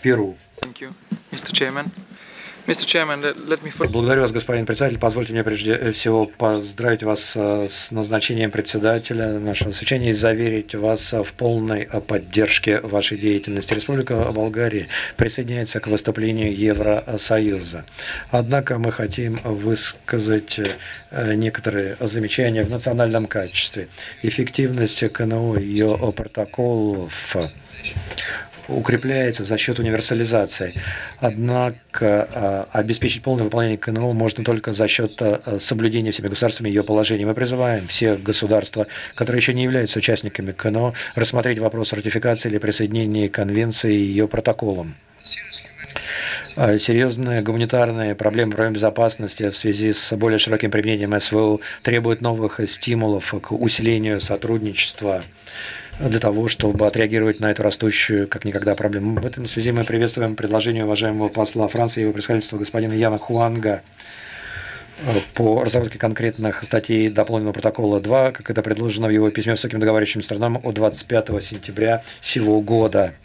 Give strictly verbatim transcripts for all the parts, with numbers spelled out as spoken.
Перу. Thank you, мистер Chairman. мистер Chairman, let, let me first... Благодарю вас, господин председатель. Позвольте мне прежде всего поздравить вас с назначением председателя нашего совещания и заверить вас в полной поддержке вашей деятельности. Республика Болгария присоединяется к выступлению Евросоюза. Однако мы хотим высказать некоторые замечания в национальном качестве. Эффективность КНО и ее протоколов укрепляется за счет универсализации. Однако обеспечить полное выполнение КНО можно только за счет соблюдения всеми государствами ее положений. Мы призываем все государства, которые еще не являются участниками КНО, рассмотреть вопрос ратификации или присоединения к конвенции и ее протоколам. Серьезные гуманитарные проблемы, проблемы безопасности в связи с более широким применением СВО требуют новых стимулов к усилению сотрудничества для того, чтобы отреагировать на эту растущую как никогда проблему. В этом связи мы приветствуем предложение уважаемого посла Франции и его происходительства господина Яна Хуанга по разработке конкретных статей дополненного протокола два, как это предложено в его письме высоким договаривающим сторонам от двадцать пятого сентября сего года.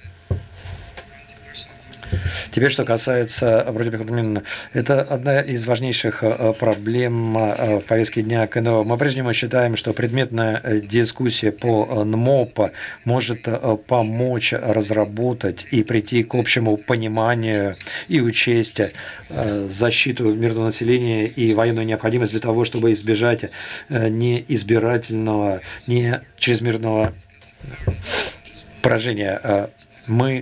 Теперь, что касается обмена, это одна из важнейших проблем в повестке дня КНО. Мы по-прежнему считаем, что предметная дискуссия по НМОП может помочь разработать и прийти к общему пониманию и учесть защиту мирного населения и военную необходимость для того, чтобы избежать неизбирательного, не чрезмерного поражения. Мы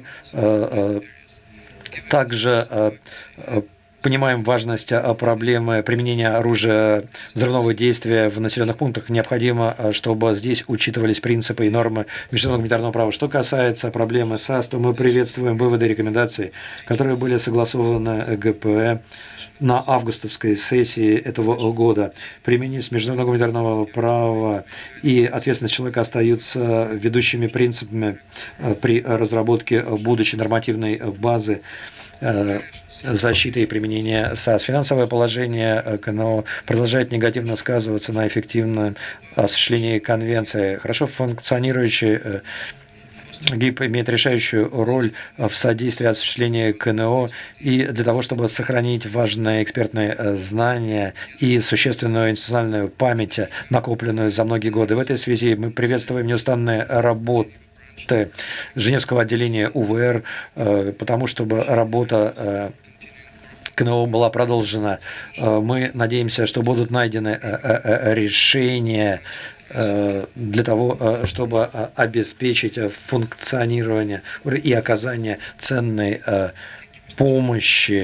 также понимаем важность проблемы применения оружия взрывного действия в населенных пунктах. Необходимо, чтобы здесь учитывались принципы и нормы международного гуманитарного права. Что касается проблемы САС, то мы приветствуем выводы и рекомендации, которые были согласованы ГП на августовской сессии этого года. Применение международного гуманитарного права и ответственность человека остаются ведущими принципами при разработке будущей нормативной базы защиты и применения САС. Финансовое положение КНО продолжает негативно сказываться на эффективном осуществлении конвенции. Хорошо функционирующий ГИП имеет решающую роль в содействии осуществлению КНО и для того, чтобы сохранить важные экспертные знания и существенную институциональную память, накопленную за многие годы. В этой связи мы приветствуем неустанные работы Женевского отделения УВР, потому чтобы работа КНО была продолжена. Мы надеемся, что будут найдены решения для того, чтобы обеспечить функционирование и оказание ценной помощи